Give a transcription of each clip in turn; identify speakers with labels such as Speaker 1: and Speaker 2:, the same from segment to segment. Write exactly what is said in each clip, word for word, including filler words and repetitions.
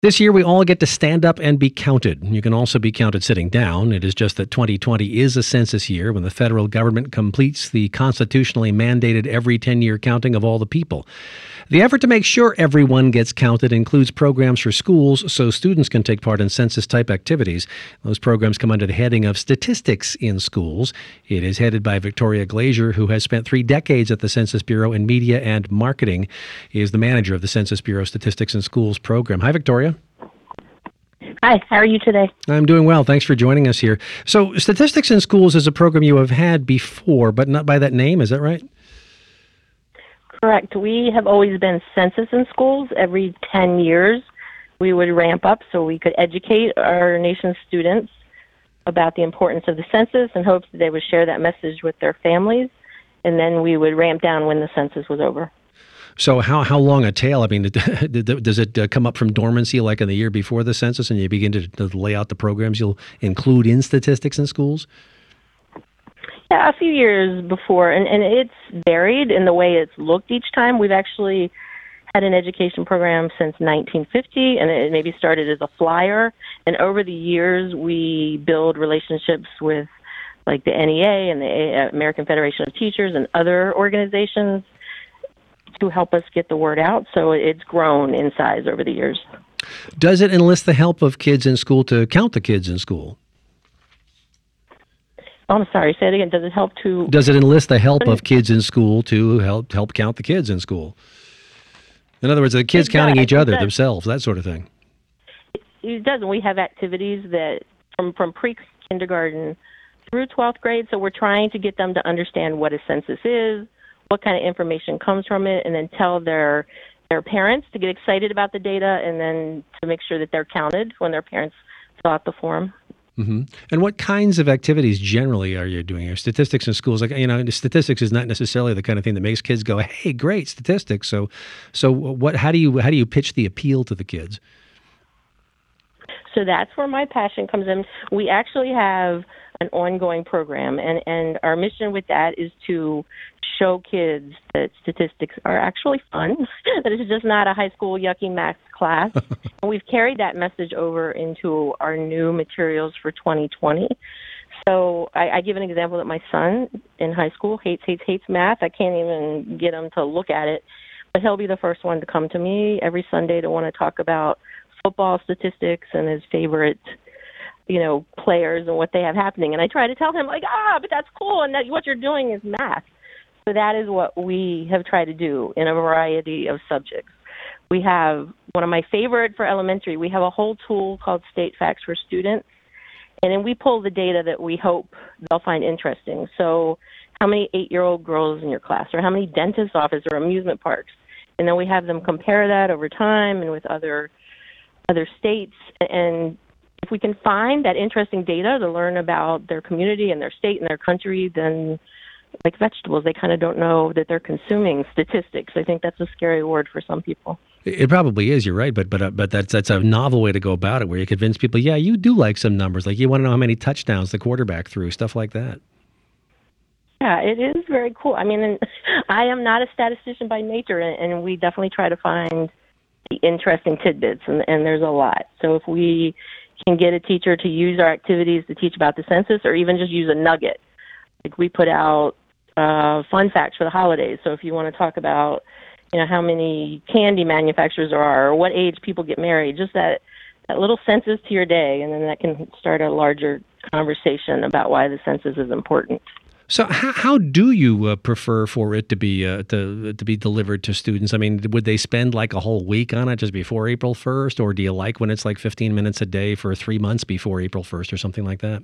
Speaker 1: This year, we all get to stand up and be counted. You can also be counted sitting down. It is just that twenty twenty is a census year when the federal government completes the constitutionally mandated every ten-year counting of all the people. The effort to make sure everyone gets counted includes programs for schools so students can take part in census-type activities. Those programs come under the heading of Statistics in Schools. It is headed by Victoria Glazier, who has spent three decades at the Census Bureau in media and marketing. He is the manager of the Census Bureau Statistics in Schools program. Hi, Victoria.
Speaker 2: Hi, how are you today?
Speaker 1: I'm doing well. Thanks for joining us here. So Statistics in Schools is a program you have had before, but not by that name. Is that right?
Speaker 2: Correct. We have always been Census in Schools. Every ten years, we would ramp up so we could educate our nation's students about the importance of the census in hopes that they would share that message with their families, and then we would ramp down when the census was over.
Speaker 1: So how how long a tail? I mean, does it uh, come up from dormancy like in the year before the census and you begin to, to lay out the programs you'll include in Statistics in Schools?
Speaker 2: Yeah, a few years before, and, and it's varied in the way it's looked each time. We've actually had an education program since nineteen fifty, and it maybe started as a flyer. And over the years, we build relationships with like the N E A and the American Federation of Teachers and other organizations to help us get the word out. So it's grown in size over the years.
Speaker 1: Does it enlist the help of kids in school to count the kids in school?
Speaker 2: Oh, I'm sorry, say it again. Does it help to...
Speaker 1: Does it enlist the help of kids in school to help help count the kids in school? In other words, the kids
Speaker 2: It
Speaker 1: counting
Speaker 2: does.
Speaker 1: each other,
Speaker 2: It does.
Speaker 1: themselves, that sort of thing.
Speaker 2: It does. We have activities that from, from pre-kindergarten through twelfth grade, so we're trying to get them to understand what a census is, what kind of information comes from it, and then tell their their parents to get excited about the data and then to make sure that they're counted when their parents fill out the form.
Speaker 1: Mm-hmm. And what kinds of activities generally are you doing? Are statistics in schools, like, you know, statistics is not necessarily the kind of thing that makes kids go, "Hey, great statistics." So, so what? How do you how do you pitch the appeal to the kids?
Speaker 2: So that's where my passion comes in. We actually have an ongoing program, and, and our mission with that is to show kids that statistics are actually fun, that it's just not a high school yucky math class. And we've carried that message over into our new materials for twenty twenty. So I, I give an example that my son in high school hates, hates, hates math. I can't even get him to look at it, but he'll be the first one to come to me every Sunday to want to talk about football statistics and his favorite, you know, players and what they have happening. And I try to tell him, like, ah, but that's cool, and that what you're doing is math. So that is what we have tried to do in a variety of subjects. We have one of my favorite for elementary, we have a whole tool called State Facts for Students, and then we pull the data that we hope they'll find interesting. So how many eight-year-old girls in your class, or how many dentist offices or amusement parks? And then we have them compare that over time and with other other states, and if we can find that interesting data to learn about their community and their state and their country, then like vegetables, they kind of don't know that they're consuming statistics. I think that's a scary word for some people.
Speaker 1: It probably is. You're right, but but uh, but that's that's a novel way to go about it, where you convince people, yeah, you do like some numbers, like you want to know how many touchdowns the quarterback threw, stuff like that.
Speaker 2: Yeah, it is very cool. I mean, and I am not a statistician by nature, and, and we definitely try to find the interesting tidbits, and, and there's a lot. So if we can get a teacher to use our activities to teach about the census, or even just use a nugget, like we put out uh, fun facts for the holidays. So if you want to talk about, you know, how many candy manufacturers there are, or what age people get married, just that, that little census to your day, and then that can start a larger conversation about why the census is important.
Speaker 1: So how, how do you uh, prefer for it to be uh, to to be delivered to students? I mean, would they spend like a whole week on it just before April first, or do you like when it's like fifteen minutes a day for three months before April first or something like that?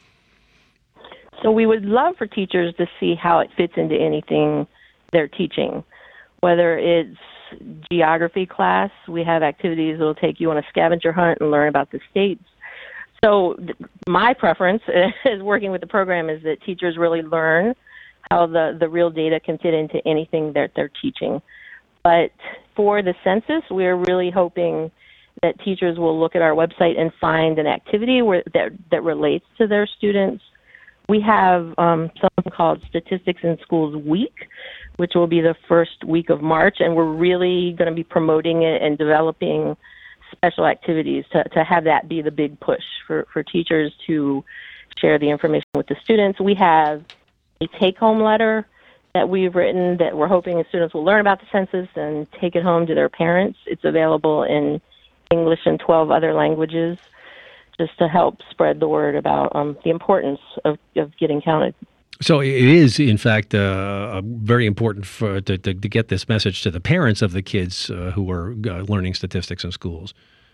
Speaker 2: So we would love for teachers to see how it fits into anything they're teaching, whether it's geography class. We have activities that will take you on a scavenger hunt and learn about the states. So th- my preference is working with the program is that teachers really learn how the, the real data can fit into anything that they're teaching. But for the census, we're really hoping that teachers will look at our website and find an activity where that, that relates to their students. We have um, something called Statistics in Schools Week, which will be the first week of March, and we're really going to be promoting it and developing special activities to, to have that be the big push for, for teachers to share the information with the students. We have a take-home letter that we've written that we're hoping the students will learn about the census and take it home to their parents. It's available in English and twelve other languages, just to help spread the word about um, the importance of, of getting counted.
Speaker 1: So it is, in fact, uh, very important for to, to, to get this message to the parents of the kids uh, who are uh, learning statistics in schools.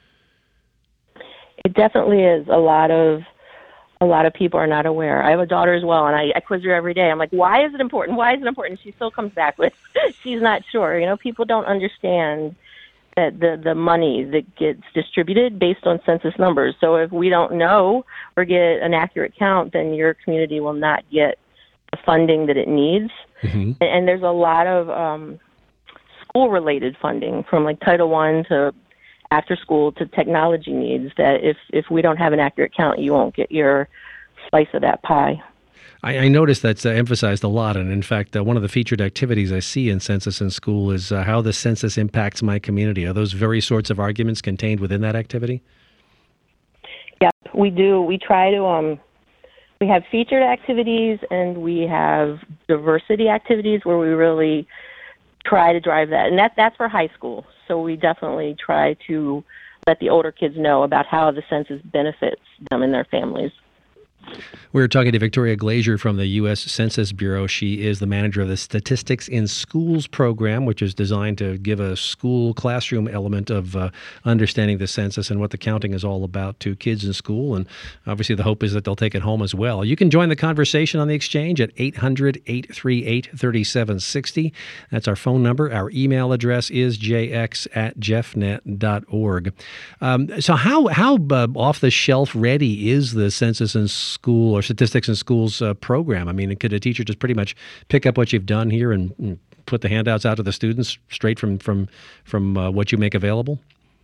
Speaker 2: It definitely is. A lot of a lot of people are not aware. I have a daughter as well, and I, I quiz her every day. I'm like, why is it important? Why is it important? She still comes back with, she's not sure. You know, people don't understand that the, the money that gets distributed based on census numbers. So if we don't know or get an accurate count, then your community will not get the funding that it needs. Mm-hmm. And, and there's a lot of um, school-related funding, from like Title One to after school to technology needs, that if, if we don't have an accurate count, you won't get your slice of that pie.
Speaker 1: I, I noticed that's uh, emphasized a lot, and in fact, uh, one of the featured activities I see in Census in School is uh, how the census impacts my community. Are those very sorts of arguments contained within that activity?
Speaker 2: Yeah, we do. We try to, um, we have featured activities and we have diversity activities where we really try to drive that. And that, that's for high school. So we definitely try to let the older kids know about how the census benefits them and their families.
Speaker 1: We're talking to Victoria Glazier from the U S Census Bureau. She is the manager of the Statistics in Schools program, which is designed to give a school classroom element of uh, understanding the census and what the counting is all about to kids in school. And obviously the hope is that they'll take it home as well. You can join the conversation on the exchange at eight hundred, eight three eight, three seven six zero. That's our phone number. Our email address is j x at jeffnet dot org. Um, so how, how uh, off-the-shelf ready is the Census in School or Statistics in Schools uh, program? I mean, could a teacher just pretty much pick up what you've done here and, and put the handouts out to the students straight from from from uh, what you make available?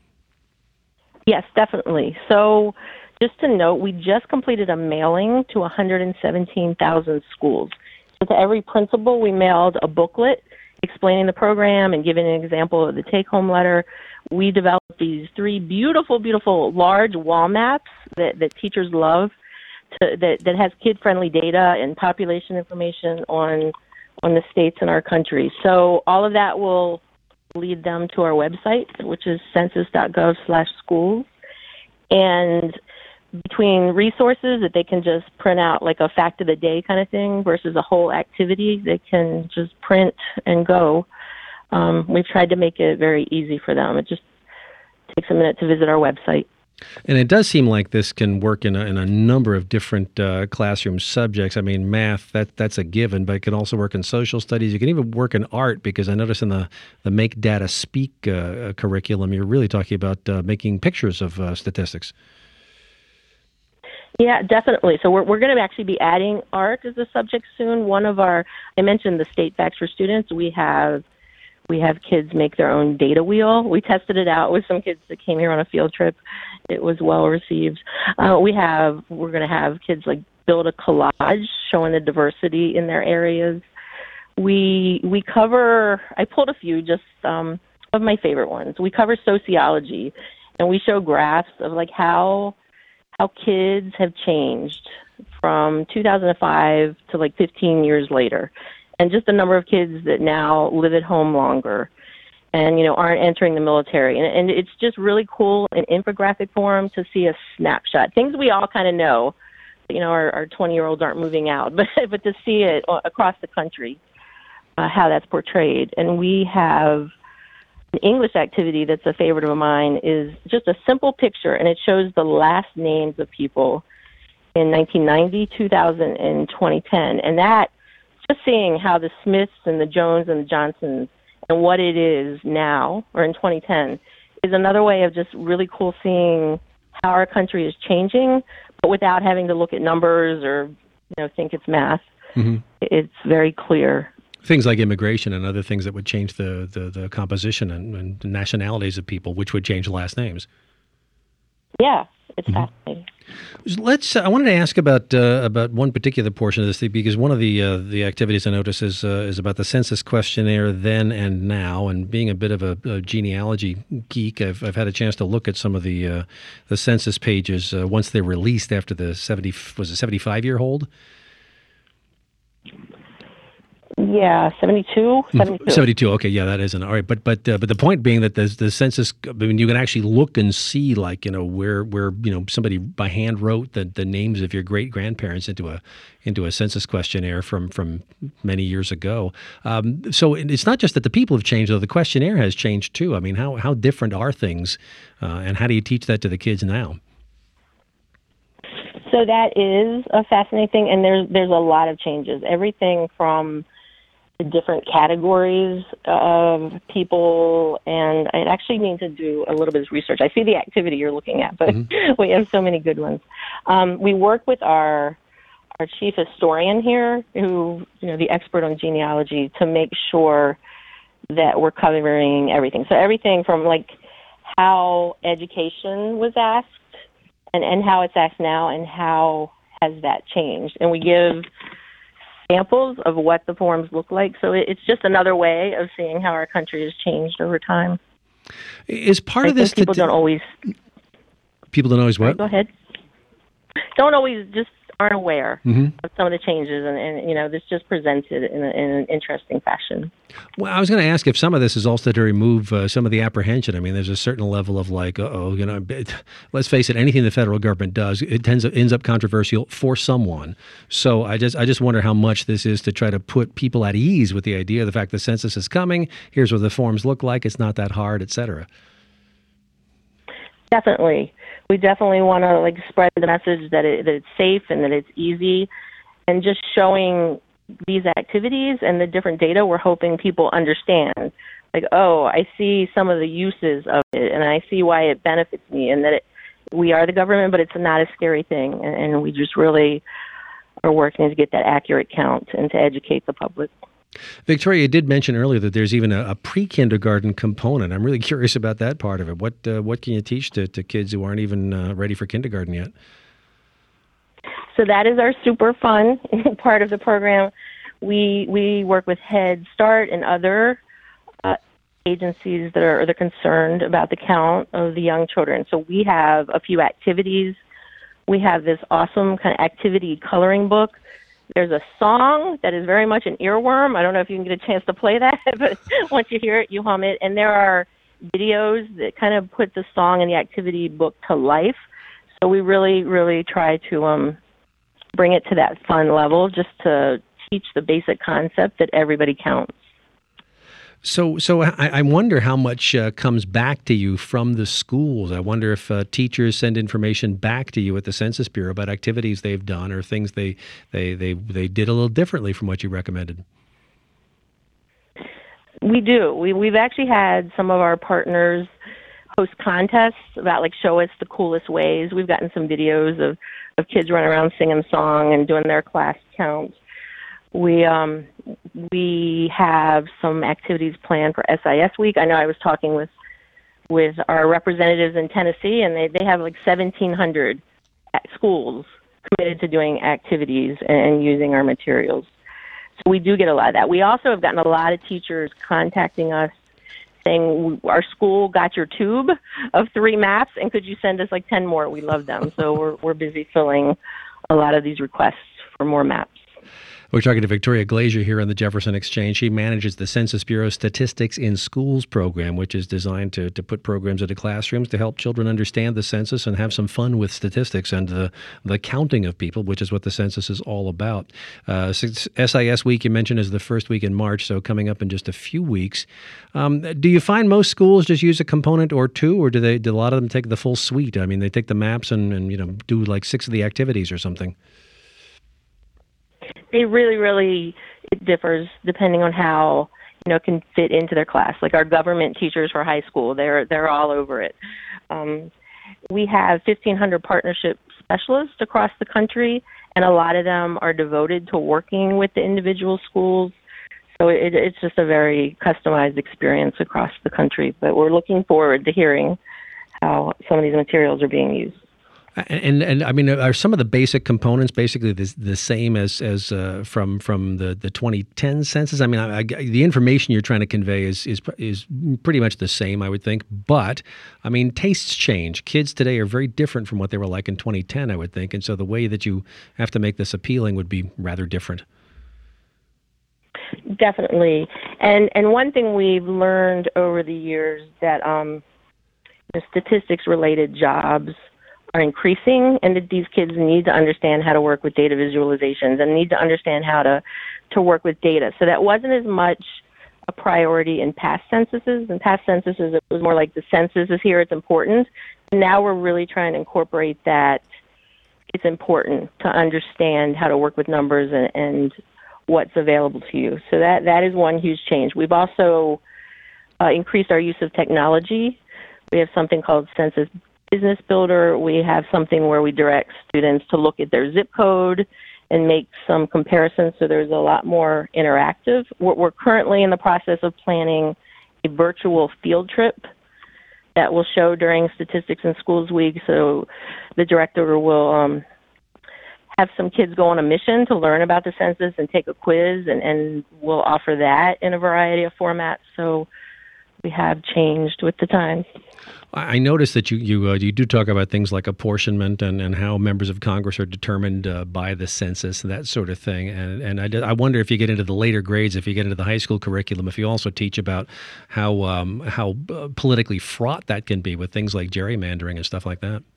Speaker 2: Yes, definitely. So just to note, we just completed a mailing to one hundred seventeen thousand schools. So to every principal, we mailed a booklet explaining the program and giving an example of the take-home letter. We developed these three beautiful, beautiful large wall maps that, that teachers love. To, that, that has kid-friendly data and population information on on the states in our country. So all of that will lead them to our website, which is census dot gov slash schools. And between resources that they can just print out, like a fact of the day kind of thing, versus a whole activity, they can just print and go. Um, we've tried to make it very easy for them. It just takes a minute to visit our website.
Speaker 1: And it does seem like this can work in a, in a number of different uh, classroom subjects. I mean, math, that that's a given, but it can also work in social studies. You can even work in art, because I noticed in the, the Make Data Speak uh, curriculum, you're really talking about uh, making pictures of uh, statistics.
Speaker 2: Yeah, definitely. So we're we're going to actually be adding art as a subject soon. One of our, I mentioned the State Facts for Students. We have we have kids make their own data wheel. We tested it out with some kids that came here on a field trip. It was well received. Uh, we have we're going to have kids like build a collage showing the diversity in their areas. We we cover. I pulled a few just um, of my favorite ones. We cover sociology, and we show graphs of like how. how kids have changed from two thousand five to like fifteen years later, and just the number of kids that now live at home longer and, you know, aren't entering the military. And, and it's just really cool in infographic form to see a snapshot. Things we all kind of know, you know, our, our twenty-year-olds aren't moving out, but, but to see it across the country, uh, how that's portrayed. And we have an English activity that's a favorite of mine is just a simple picture, and it shows the last names of people in nineteen ninety, two thousand, and twenty ten. And that, just seeing how the Smiths and the Jones and the Johnsons and what it is now, or in twenty ten, is another way of just really cool seeing how our country is changing, but without having to look at numbers or, you know, think it's math. Mm-hmm. It's very clear.
Speaker 1: Things like immigration and other things that would change the, the, the composition and, and nationalities of people, which would change last names.
Speaker 2: Yeah, it's
Speaker 1: Mm-hmm.
Speaker 2: fascinating.
Speaker 1: Let's. I wanted to ask about uh, about one particular portion of this thing, because one of the uh, the activities I notice is uh, is about the census questionnaire then and now. And being a bit of a, a genealogy geek, I've I've had a chance to look at some of the uh, the census pages uh, once they're released after the seventy was it seventy five year hold.
Speaker 2: Yeah, seventy-two, seventy-two.
Speaker 1: seventy-two. Okay, yeah, that isn't all right. But but uh, but the point being that the the census. I mean, you can actually look and see, like, you know, where where you know somebody by hand wrote the, the names of your great grandparents into a into a census questionnaire from from many years ago. Um, so it's not just that the people have changed, though. The questionnaire has changed too. I mean, how how different are things, uh, and how do you teach that to the kids now?
Speaker 2: So that is a fascinating thing, and there's there's a lot of changes. Everything from the different categories of people, and I actually need to do a little bit of research. I see the activity you're looking at, but mm-hmm. we have so many good ones. Um, we work with our our chief historian here, who, you know, the expert on genealogy, to make sure that we're covering everything. So everything from like how education was asked and, and how it's asked now, and how has that changed. And we give examples of what the forms look like. So it's just another way of seeing how our country has changed over time.
Speaker 1: Is part
Speaker 2: I
Speaker 1: of this
Speaker 2: people
Speaker 1: that
Speaker 2: don't always
Speaker 1: people don't always what?
Speaker 2: Right, go ahead. Don't always just aren't aware
Speaker 1: mm-hmm.
Speaker 2: of some of the changes, and, and you know, this just presented in, a, in an interesting fashion.
Speaker 1: Well, I was going to ask if some of this is also to remove uh, some of the apprehension. I mean, there's a certain level of like, uh-oh, you know, let's face it, anything the federal government does, it tends to, ends up controversial for someone. So I just I just wonder how much this is to try to put people at ease with the idea of the fact the census is coming, here's what the forms look like, it's not that hard, et cetera.
Speaker 2: Definitely. We definitely want to like spread the message that, it, that it's safe and that it's easy, and just showing these activities and the different data. We're hoping people understand, like, oh, I see some of the uses of it, and I see why it benefits me, and that it, we are the government, but it's not a scary thing, and, and we just really are working to get that accurate count and to educate the public.
Speaker 1: Victoria, you did mention earlier that there's even a, a pre-kindergarten component. I'm really curious about that part of it. What uh, what can you teach to, to kids who aren't even uh, ready for kindergarten yet?
Speaker 2: So that is our super fun part of the program. We we work with Head Start and other uh, agencies that are, that are concerned about the count of the young children. So we have a few activities. We have this awesome kind of activity coloring book. There's a song that is very much an earworm. I don't know if you can get a chance to play that, but once you hear it, you hum it. And there are videos that kind of put the song and the activity book to life. So we really, really try to um, bring it to that fun level, just to teach the basic concept that everybody counts.
Speaker 1: So, so I, I wonder how much uh, comes back to you from the schools. I wonder if uh, teachers send information back to you at the Census Bureau about activities they've done or things they they they they did a little differently from what you recommended.
Speaker 2: We do. We we've actually had some of our partners host contests about, like, show us the coolest ways. We've gotten some videos of of kids running around singing a song and doing their class counts. We um we have some activities planned for S I S week. I know I was talking with with our representatives in Tennessee, and they, they have like seventeen hundred schools committed to doing activities and using our materials. So we do get a lot of that. We also have gotten a lot of teachers contacting us saying, our school got your tube of three maps, and could you send us like ten more? We love them. So we're we're busy filling a lot of these requests for more maps.
Speaker 1: We're talking to Victoria Glazier here on the Jefferson Exchange. She manages the Census Bureau Statistics in Schools program, which is designed to, to put programs into classrooms to help children understand the census and have some fun with statistics and the, the counting of people, which is what the census is all about. Uh, S I S week, you mentioned, is the first week in March, so coming up in just a few weeks. Um, do you find most schools just use a component or two, or do they do a lot of them take the full suite? I mean, they take the maps and, and you know do like six of the activities or something.
Speaker 2: It really, really it differs depending on how, you know, it can fit into their class. Like our government teachers for high school, they're they're all over it. Um, we have fifteen hundred partnership specialists across the country, and a lot of them are devoted to working with the individual schools. So it, it's just a very customized experience across the country. But we're looking forward to hearing how some of these materials are being used.
Speaker 1: And, and and I mean, are some of the basic components basically the, the same as as uh, from from the, the twenty ten census? I mean, I, I, the information you're trying to convey is is is pretty much the same, I would think. But I mean, tastes change. Kids today are very different from what they were like in twenty ten, I would think, and so the way that you have to make this appealing would be rather different.
Speaker 2: Definitely, and and one thing we've learned over the years that um, the statistics related jobs are increasing, and that these kids need to understand how to work with data visualizations and need to understand how to, to work with data. So that wasn't as much a priority in past censuses. In past censuses, it was more like the census is here, it's important. Now we're really trying to incorporate that it's important to understand how to work with numbers and, and what's available to you. So that, that is one huge change. We've also uh, increased our use of technology. We have something called Census Business Builder. We have something where we direct students to look at their zip code and make some comparisons, so there's a lot more interactive. We're, we're currently in the process of planning a virtual field trip that will show during Statistics in Schools Week, so the director will um, have some kids go on a mission to learn about the census and take a quiz, and, and we'll offer that in a variety of formats, so we have changed with the times.
Speaker 1: I noticed that you you uh, you do talk about things like apportionment and, and how members of Congress are determined uh, by the census and that sort of thing. And and I, did, I wonder if you get into the later grades, if you get into the high school curriculum, if you also teach about how um, how uh, politically fraught that can be with things like gerrymandering and stuff like that.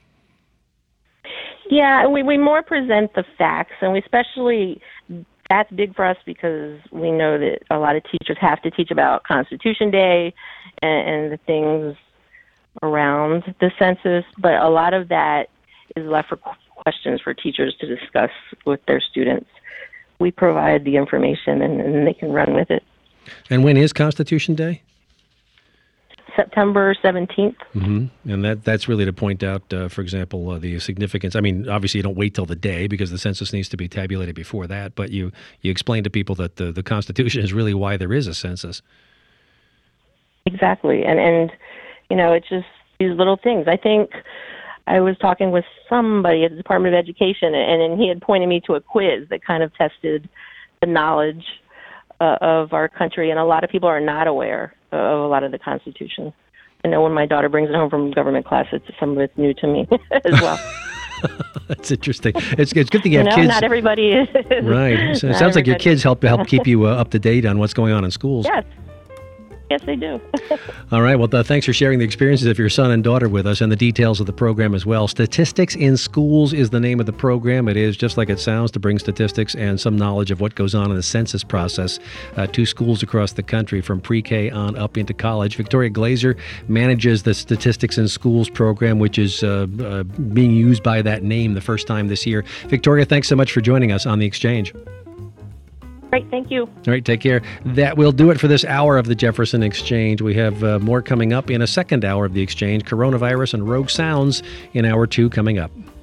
Speaker 2: Yeah, we we more present the facts, and we especially. That's big for us because we know that a lot of teachers have to teach about Constitution Day and, and the things around the census, but a lot of that is left for questions for teachers to discuss with their students. We provide the information and, and they can run with it.
Speaker 1: And when is Constitution Day?
Speaker 2: September seventeenth.
Speaker 1: Mm-hmm. And that that's really to point out, uh, for example, uh, the significance. I mean, obviously you don't wait till the day because the census needs to be tabulated before that, but you, you explain to people that the, the Constitution is really why there is a census.
Speaker 2: Exactly. And, and, you know, it's just these little things. I think I was talking with somebody at the Department of Education, and, and he had pointed me to a quiz that kind of tested the knowledge uh, of our country, and a lot of people are not aware of a lot of the Constitution. I know when my daughter brings it home from government class, it's some of it's new to me as well.
Speaker 1: That's interesting. It's, it's good to
Speaker 2: you
Speaker 1: have
Speaker 2: know,
Speaker 1: kids.
Speaker 2: Not everybody is.
Speaker 1: Right. So it
Speaker 2: Not
Speaker 1: sounds like your
Speaker 2: everybody.
Speaker 1: kids help help keep you uh, up to date on what's going on in schools.
Speaker 2: Yes. Yes, they do.
Speaker 1: All right. Well, uh, thanks for sharing the experiences of your son and daughter with us and the details of the program as well. Statistics in Schools is the name of the program. It is, just like it sounds, to bring statistics and some knowledge of what goes on in the census process uh, to schools across the country from pre-K on up into college. Victoria Glazer manages the Statistics in Schools program, which is uh, uh, being used by that name the first time this year. Victoria, thanks so much for joining us on The Exchange.
Speaker 2: Great, thank you.
Speaker 1: All right, take care. That will do it for this hour of the Jefferson Exchange. We have uh, more coming up in a second hour of the Exchange. Coronavirus and Rogue Sounds in hour two coming up.